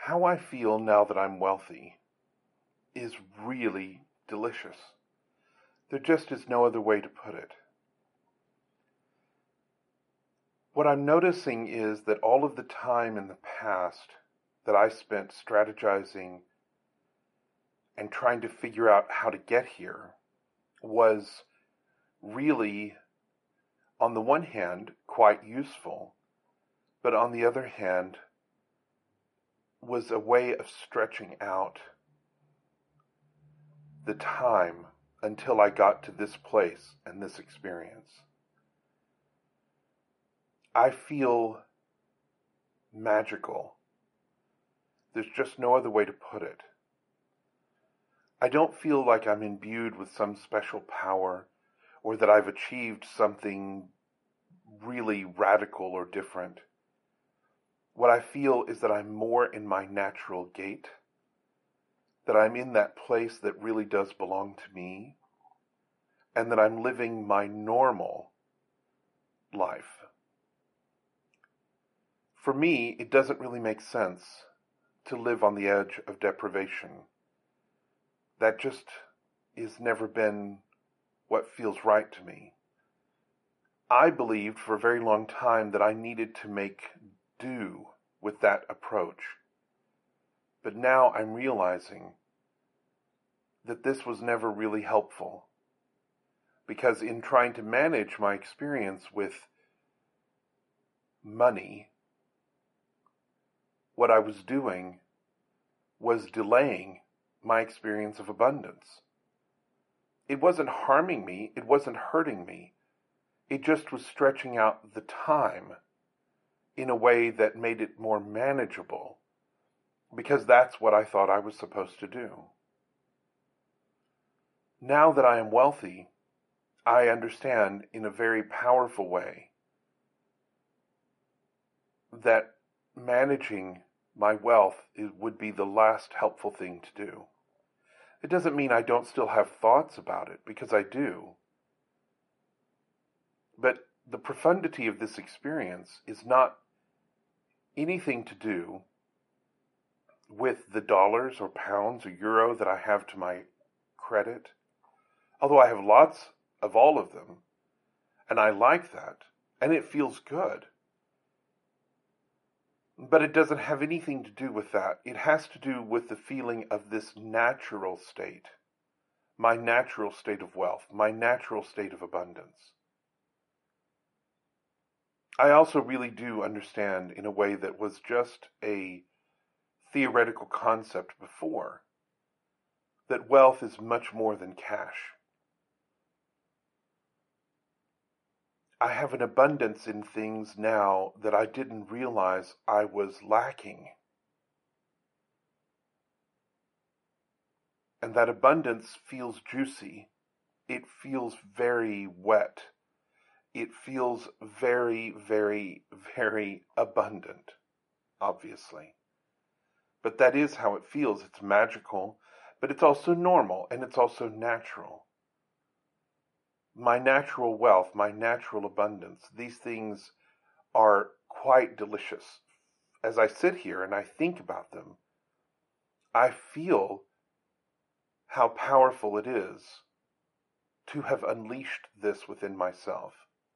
How I feel now that I'm wealthy is really delicious. There just is no other way to put it. What I'm noticing is that all of the time in the past that I spent strategizing and trying to figure out how to get here was really, on the one hand, quite useful, but on the other hand, was a way of stretching out the time until I got to this place and this experience. I feel magical. There's just no other way to put it. I don't feel like I'm imbued with some special power or that I've achieved something really radical or different. What I feel is that I'm more in my natural gait, that I'm in that place that really does belong to me, and that I'm living my normal life. For me, it doesn't really make sense to live on the edge of deprivation. That just has never been what feels right to me. I believed for a very long time that I needed to make do with that approach. But now I'm realizing that this was never really helpful. Because in trying to manage my experience with money, what I was doing was delaying my experience of abundance. It wasn't harming me, it wasn't hurting me. It just was stretching out the time in a way that made it more manageable, because that's what I thought I was supposed to do. Now that I am wealthy, I understand in a very powerful way that managing my wealth would be the last helpful thing to do. It doesn't mean I don't still have thoughts about it, because I do. But the profundity of this experience is not anything to do with the dollars or pounds or euro that I have to my credit, although I have lots of all of them, and I like that, and it feels good. But it doesn't have anything to do with that. It has to do with the feeling of this natural state, my natural state of wealth, my natural state of abundance. I also really do understand in a way that was just a theoretical concept before, that wealth is much more than cash. I have an abundance in things now that I didn't realize I was lacking. And that abundance feels juicy. It feels very wet. It feels very, very, very abundant, obviously. But that is how it feels. It's magical, but it's also normal, and it's also natural. My natural wealth, my natural abundance, these things are quite delicious. As I sit here and I think about them, I feel how powerful it is to have unleashed this within myself.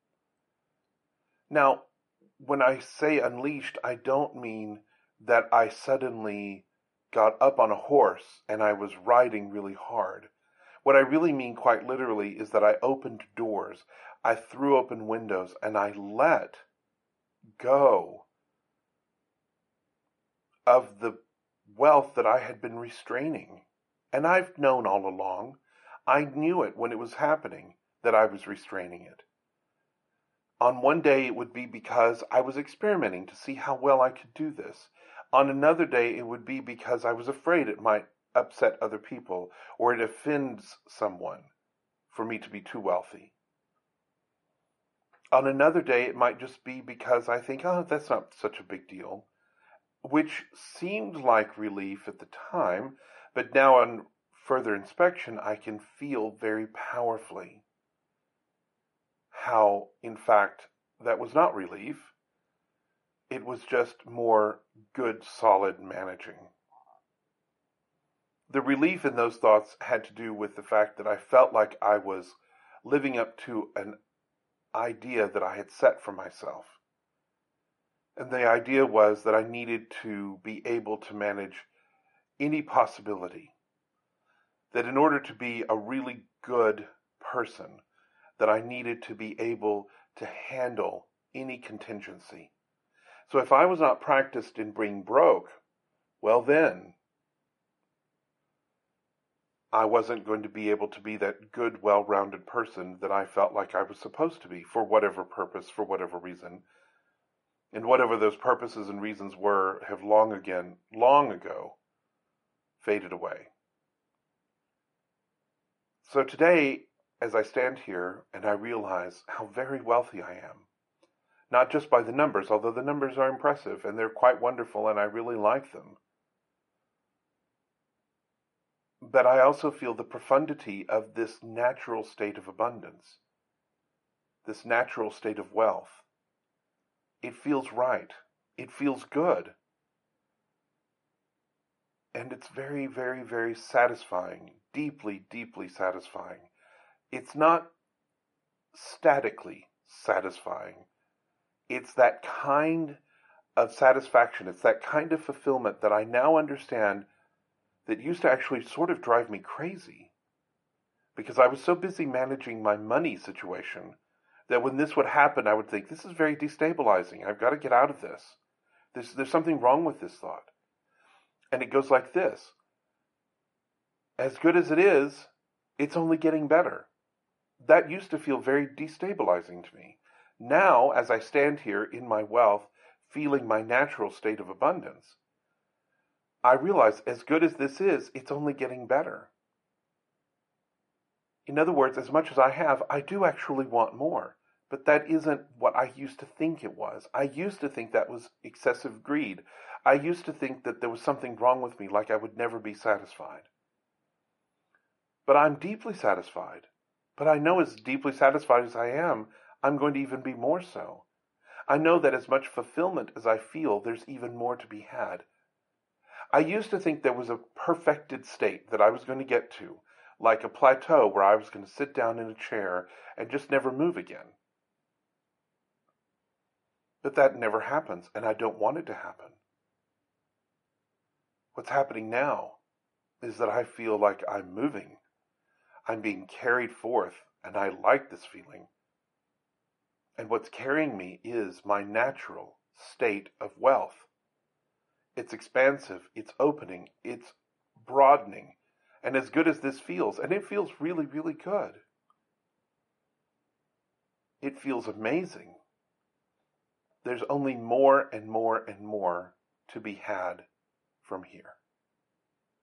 Now, when I say unleashed, I don't mean that I suddenly got up on a horse and I was riding really hard. What I really mean, quite literally, is that I opened doors, I threw open windows, and I let go of the wealth that I had been restraining. And I've known all along. I knew it when it was happening, that I was restraining it. On one day it would be because I was experimenting to see how well I could do this. On another day it would be because I was afraid it might upset other people, or it offends someone for me to be too wealthy. On another day, it might just be because I think, oh, that's not such a big deal, which seemed like relief at the time, but now on further inspection, I can feel very powerfully how, in fact, that was not relief, It was just more good, solid managing. The relief in those thoughts had to do with the fact that I felt like I was living up to an idea that I had set for myself. And the idea was that I needed to be able to manage any possibility. That in order to be a really good person, that I needed to be able to handle any contingency. So if I was not practiced in being broke, well then, I wasn't going to be able to be that good, well-rounded person that I felt like I was supposed to be, for whatever purpose, for whatever reason. And whatever those purposes and reasons were have long ago, faded away. So today, as I stand here and I realize how very wealthy I am, not just by the numbers, although the numbers are impressive and they're quite wonderful and I really like them, but I also feel the profundity of this natural state of abundance, this natural state of wealth. It feels right. It feels good. And it's very, very, very satisfying, deeply, deeply satisfying. It's not statically satisfying. It's that kind of satisfaction. It's that kind of fulfillment that I now understand that used to actually sort of drive me crazy because I was so busy managing my money situation that when this would happen, I would think, this is very destabilizing. I've got to get out of this. There's something wrong with this thought. And it goes like this. As good as it is, it's only getting better. That used to feel very destabilizing to me. Now, as I stand here in my wealth, feeling my natural state of abundance, I realize as good as this is, it's only getting better. In other words, as much as I have, I do actually want more. But that isn't what I used to think it was. I used to think that was excessive greed. I used to think that there was something wrong with me, like I would never be satisfied. But I'm deeply satisfied. But I know as deeply satisfied as I am, I'm going to even be more so. I know that as much fulfillment as I feel, there's even more to be had. I used to think there was a perfected state that I was going to get to, like a plateau where I was going to sit down in a chair and just never move again. But that never happens, and I don't want it to happen. What's happening now is that I feel like I'm moving. I'm being carried forth, and I like this feeling. And what's carrying me is my natural state of wealth. It's expansive, it's opening, it's broadening. And as good as this feels, and it feels really, really good, it feels amazing. There's only more and more and more to be had from here.